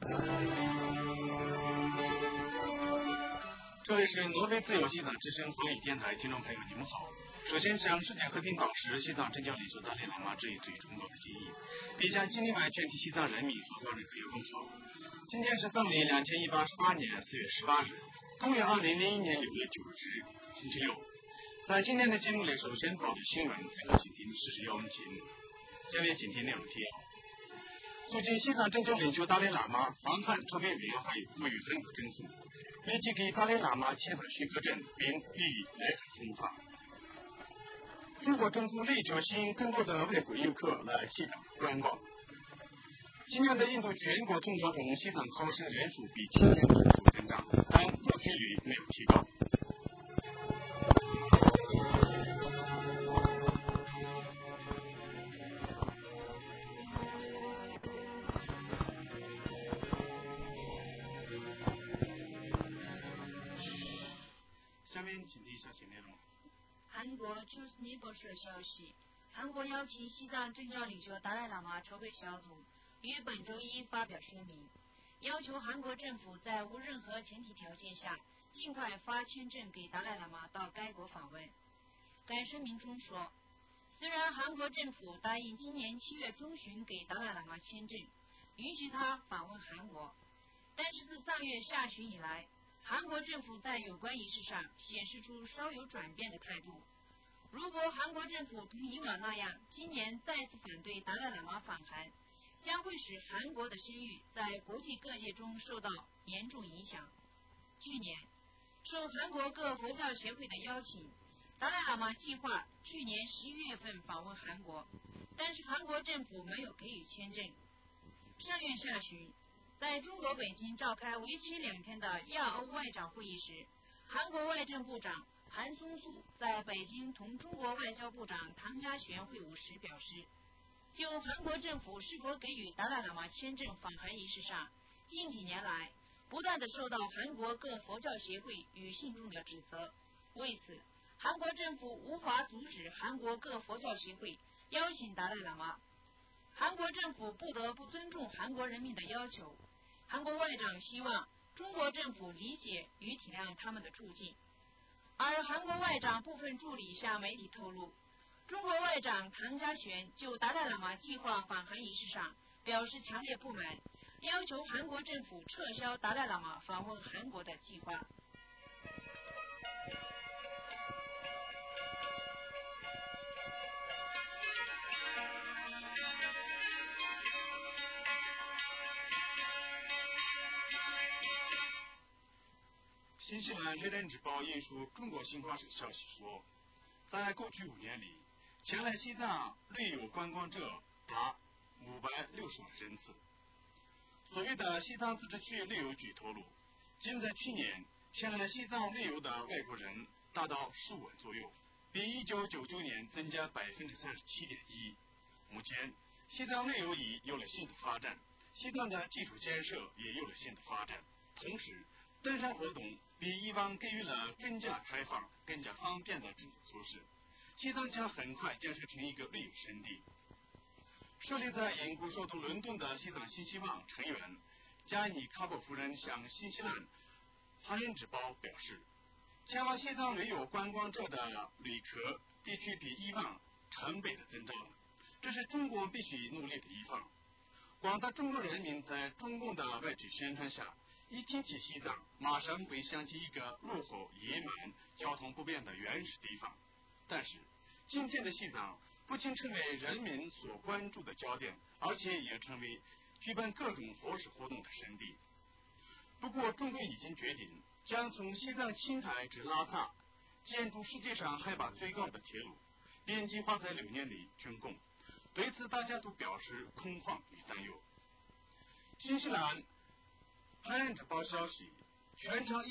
这里是挪威自由西藏之声华语电台，听众朋友你们好。首先向世界和平导师、西藏政教领袖达赖喇嘛致以对中国的敬意，并向境内外全体西藏人民和高人可友问好。今天是藏历2188年4月18日，公元2001年6月9日，星期六。在今天的节目里，首先报的新闻，最后请听事实要闻节目。下面请听内容提要。最近，西藏政教领袖达赖喇嘛防范特别委员会呼吁韩国政府立即给达赖喇嘛签发许可证，并予以来台弘法。中国政府力求吸引更多的外国游客来西藏观光。今年的印度全国通考中，西藏考生人数比去年有所增长，但录取率没有提高。下面请听详细内容。 韩国 Choose Neighbor 社消息，韩国邀请西藏政教领袖达赖喇嘛筹备小组于本周一发表声明，要求韩国政府在无任何前提条件下，尽快发签证给达赖喇嘛到该国访问。该声明中说，虽然韩国政府答应今年7月中旬给达赖喇嘛签证，允许他访问韩国，但是自3月下旬以来，韩国政府在有关仪式上显示出稍有转变的态度。如果韩国政府同以往那样今年再次反对达赖喇嘛访韩，将会使韩国的声誉在国际各界中受到严重影响。去年，受韩国各佛教协会的邀请，达赖喇嘛计划去年11月份访问韩国，但是韩国政府没有给予签证。上月下旬，在中国北京召开为期2天的亚欧外长会议时，韩国外政部长韩松素在北京同中国外交部长唐家璇会晤时表示，就韩国政府是否给予达赖喇嘛签证访韩仪式上，近几年来不断地受到韩国各佛教协会与信众的指责。为此，韩国政府无法阻止韩国各佛教协会邀请达赖喇嘛，韩国政府不得不尊重韩国人民的要求。韩国外长希望中国政府理解与体谅他们的处境。而韩国外长部分助理向媒体透露，中国外长唐家璇就达赖喇嘛计划访韩仪式上表示强烈不满，要求韩国政府撤销达赖喇嘛访问韩国的计划。 新西兰《人人日报》引述中国新华社消息说，在过去5年里，前来西藏旅游观光者达560万人次。所谓的西藏自治区旅游局透露，仅在去年，前来西藏旅游的外国人达到15万左右，比1999年增加37.1%。目前，西藏旅游已有了新的发展，西藏的基础建设也有了新的发展，同时登山活动比以往给予了更加开放、更加方便的政策措施，西藏将很快建设成一个旅游胜地。设立在英国首都伦敦的西藏新希望成员加尼卡波夫人向新西兰《汉人日报》表示，前往西藏旅游观光者的旅客必须比以往成倍的增长了，这是中国必须努力的一方。广大中国人民在中共的外局宣传下，一提起西藏，马上会想起一个落后、野蛮、交通不便的原始地方。但是，今天的西藏不仅成为人民所关注的焦点，而且也成为举办各种佛事活动的圣地。不过，中国已经决定将从西藏青海至拉萨建筑世界上海拔最高的铁路，并计划在6年里竣工。对此，大家都表示恐慌与担忧。新西兰《汉人日报》消息，全长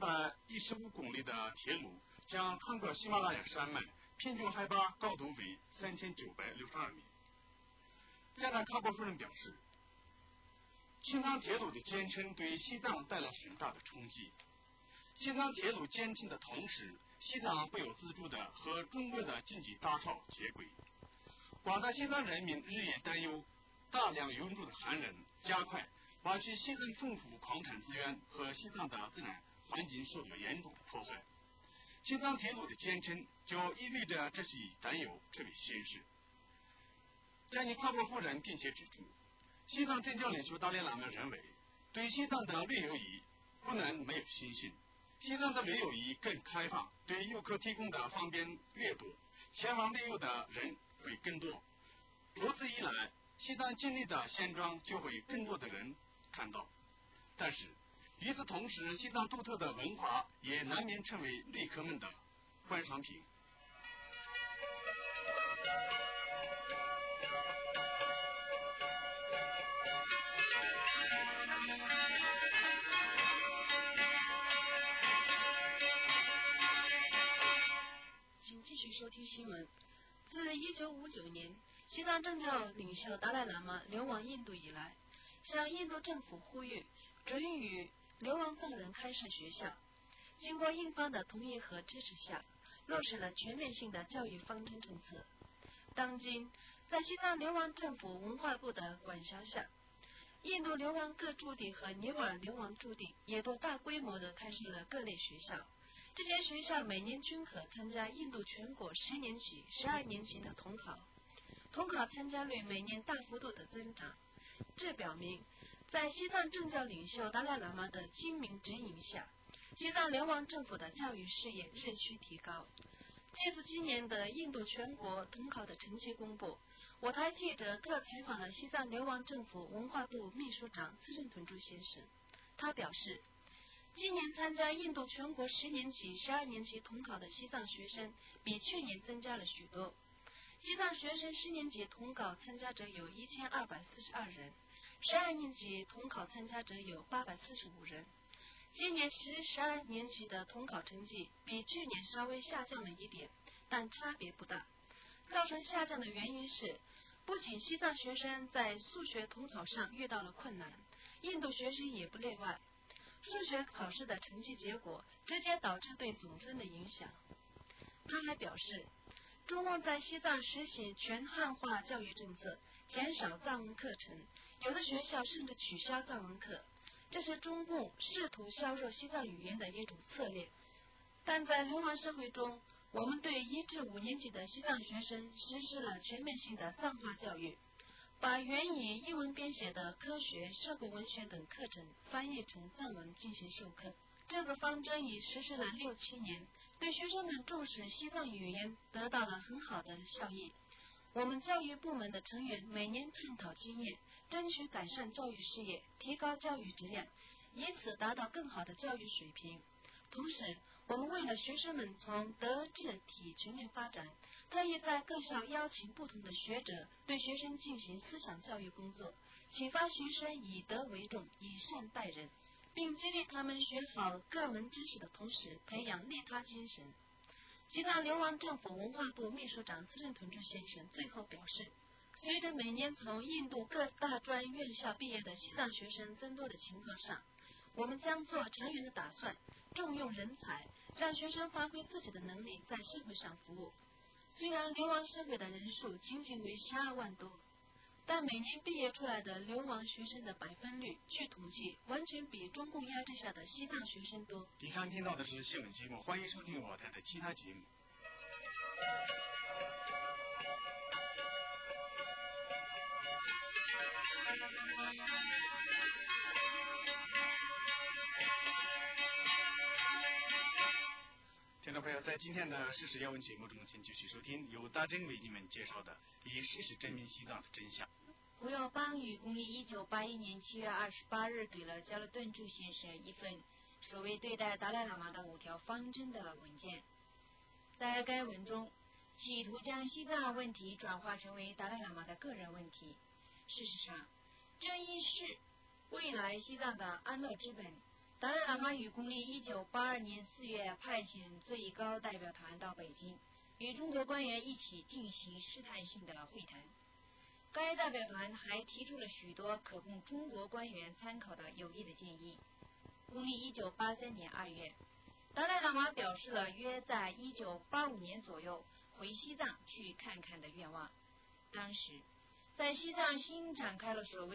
1115公里的铁路将穿过喜马拉雅山脉，平均海拔高度为3962米。加拿卡波夫人表示，青藏铁路的建成对西藏带来很大的冲击。西藏铁路建成的同时，西藏会有自主的和中国的经济大潮接轨。广大西藏人民日夜担忧大量涌入的汉人加快把去西藏丰富矿产资源和西藏的自然环境受到严重的破坏。西藏铁路的坚称就意味着这是以担忧成为现实。詹妮卡波夫人并且指出，西藏政教领袖达赖喇嘛认为，对西藏的旅游业不能没有信心。西藏的旅游业更开放，对游客提供的方便越多，前往旅游的人会更多。如此一来，西藏经历的现状就会更多的人看到。但是与此同时，西藏独特的文化也难免成为旅客们的观赏品。 请继续收听新闻。自1959年西藏政教领袖达赖喇嘛流亡印度以来，向印度政府呼吁准予流亡藏人开设学校。经过印方的同意和支持下，落实了全面性的教育方针政策。当今，在西藏流亡政府文化部的管辖下，印度流亡各驻地和尼泊尔流亡驻地也都大规模地开设了各类学校。这些学校每年均可参加印度全国10年级、12年级的统考，统考参加率每年大幅度的增长。这表明，在西藏政教领袖达赖喇嘛的精明指引下，西藏流亡政府的教育事业日趋提高。借此今年的印度全国统考的成绩公布，我台记者特采访了西藏流亡政府文化部秘书长资政屯柱先生。他表示，今年参加印度全国10年级、12年级统考的西藏学生比去年增加了许多。西藏学生10年级统考参加者有1242人，12年级统考参加者有845人。今年12年级的统考成绩比去年稍微下降了一点，但差别不大。造成下降的原因是，不仅西藏学生在数学统考上遇到了困难，印度学生也不例外。数学考试的成绩结果直接导致对总分的影响。他还表示，中共在西藏实行全汉化教育政策，减少藏文课程，有的学校甚至取消藏文课，这是中共试图削弱西藏语言的一种策略。但在流亡社会中，我们对1至5年级的西藏学生实施了全面性的藏化教育，把原以英文编写的科学、社会文学等课程翻译成藏文进行授课。这个方针已实施了6、7年，对学生们重视西藏语言得到了很好的效益。我们教育部门的成员每年探讨经验，争取改善教育事业，提高教育质量，以此达到更好的教育水平。同时，我们为了学生们从德智体全面发展，特意在各校邀请不同的学者对学生进行思想教育工作，启发学生以德为重，以善待人，并激励他们学好各门知识的同时，培养利他精神。西藏流亡政府文化部秘书长资政屯柱先生最后表示，随着每年从印度各大专院校毕业的西藏学生增多的情况上，我们将做长远的打算，重用人才，让学生发挥自己的能力在社会上服务。虽然流亡社会的人数仅仅为12万多，但每年毕业出来的流亡学生的百分率，据统计完全比中共压制下的西藏学生多。 以上听到的是新闻节目，欢迎收听我台的其他节目。听众朋友，在今天的事实要闻节目中，请继续收听由大珍为你们介绍的《以事实证明西藏的真相》。 胡耀邦于公历1981年7月28日给了加勒顿柱先生一份所谓对待达赖喇嘛的5条方针的文件。在该文中，企图将西藏问题转化成为达赖喇嘛的个人问题。事实上，这亦是未来西藏的安乐之本。达赖喇嘛于公历1982年4月派遣最高代表团到北京，与中国官员一起进行试探性的会谈。该代表团还提出了许多可供中国官员参考的有益的建议。公历1983年2月，达赖喇嘛表示了约在1985年左右回西藏去看看的愿望。当时，在西藏新展开了所谓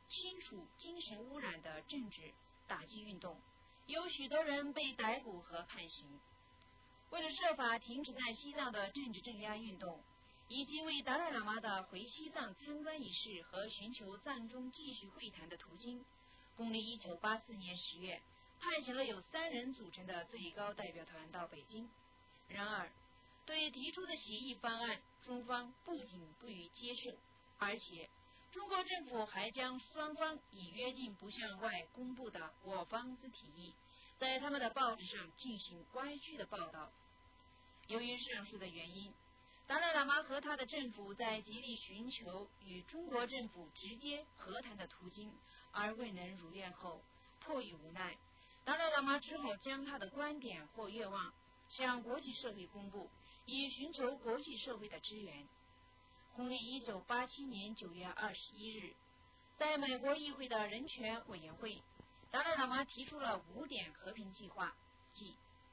清除精神污染的政治打击运动，有许多人被逮捕和判刑。为了设法停止在西藏的政治镇压运动，以及为达赖喇嘛的回西藏参观仪式和寻求藏中继续会谈的途径，公历1984年10月，派遣了有3人组成的最高代表团到北京。然而，对提出的协议方案，中方不仅不予接受，而且中国政府还将双方已约定不向外公布的我方之提议，在他们的报纸上进行歪曲的报道。由于上述的原因，达赖喇嘛和他的政府在极力寻求与中国政府直接和谈的途径，而未能如愿后，迫于无奈，达赖喇嘛只好将他的观点或愿望向国际社会公布，以寻求国际社会的支援。公历1987年9月21日，在美国议会的人权委员会，达赖喇嘛提出了5点和平计划，即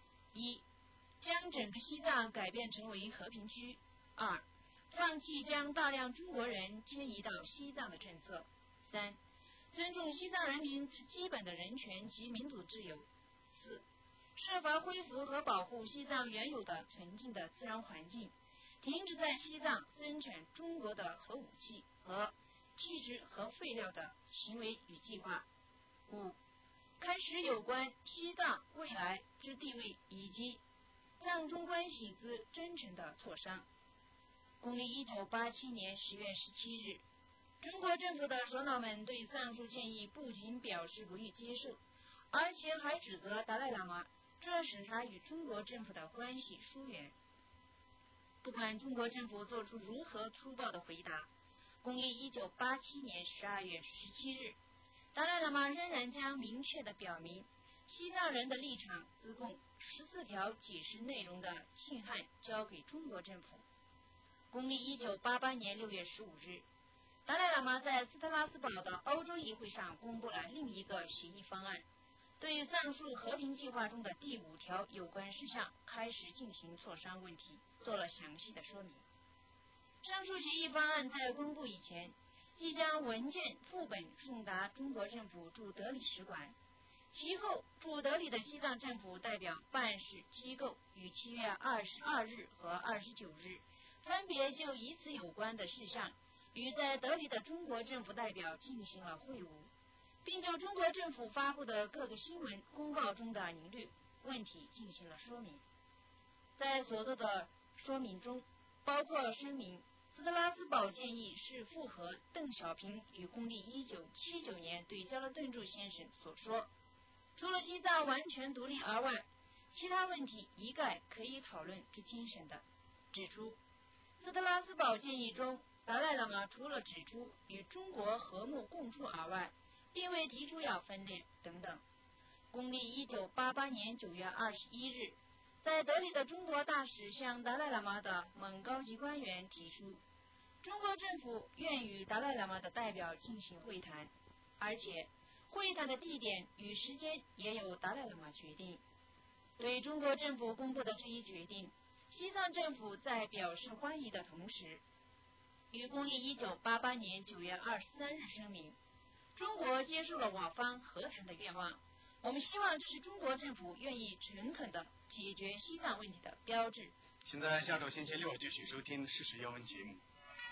1. 将整个西藏改变成为和平区；2. 放弃将大量中国人迁移到西藏的政策； 3. 尊重西藏人民基本的人权及民主自由； 4. 设法恢复和保护西藏原有的纯净的自然环境，停止在西藏生产中国的核武器和弃置核废料的行为与计划； 5. 开始有关西藏未来之地位以及藏中关系之真诚的磋商。公历1987年10月17日，中国政府的首脑们对上述建议不仅表示不予接受，而且还指责达赖喇嘛这使他与中国政府的关系疏远。不管中国政府做出如何粗暴的回答，公历1987年12月17日，达赖喇嘛仍然将明确地表明西藏人的立场自贡14条解释内容的信函交给中国政府。公历1988年6月15日，达赖喇嘛在斯特拉斯堡的欧洲议会上公布了另一个协议方案，对上述和平计划中的第5条有关事项开始进行磋商问题做了详细的说明。上述协议方案在公布以前，即将文件副本送达中国政府驻德里使馆，其后驻德里的西藏政府代表办事机构于7月22日和29日分别就与此有关的事项与在德里的中国政府代表进行了会晤，并就中国政府发布的各个新闻公报中的疑虑问题进行了说明。在所做的说明中，包括声明斯特拉斯堡建议是符合邓小平于公历1979年对焦勒顿柱先生所说，除了西藏完全独立而外，其他问题一概可以讨论之精神的，指出斯特拉斯堡建议中，达赖喇嘛除了指出与中国和睦共处而外，并未提出要分裂等等。公历1988年9月21日，在德里的中国大使向达赖喇嘛的蒙高级官员提出，中国政府愿与达赖喇嘛的代表进行会谈，而且会谈的地点与时间也由达赖喇嘛决定。对中国政府公布的这一决定，西藏政府在表示欢迎的同时，于公历1988年9月23日声明，中国接受了我方和谈的愿望，我们希望这是中国政府愿意诚恳地解决西藏问题的标志。 现在下周星期六继续收听事实要闻节目。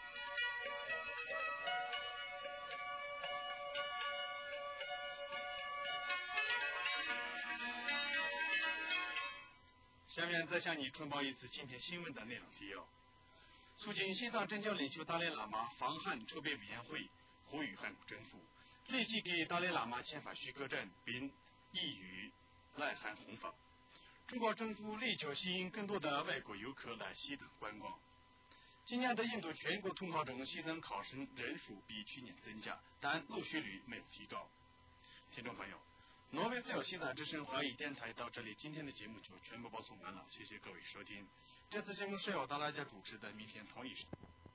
下面再向你通报一次今天新闻的内容提要。促进西藏政教领袖达赖喇嘛防汉筹备委员会呼吁韩国政府立即给达赖喇嘛签发许可证，并抑郁来韩弘法。中国政府力求吸引更多的外国游客来西藏观光。今年的印度全国通考中，西藏考生人数比去年增加，但录取率没有提高。听众朋友，挪威自由西藏之声华语电台到这里，今天的节目就全部播送完了，谢谢各位收听。这次节目是由大家主持的，明天同一时间。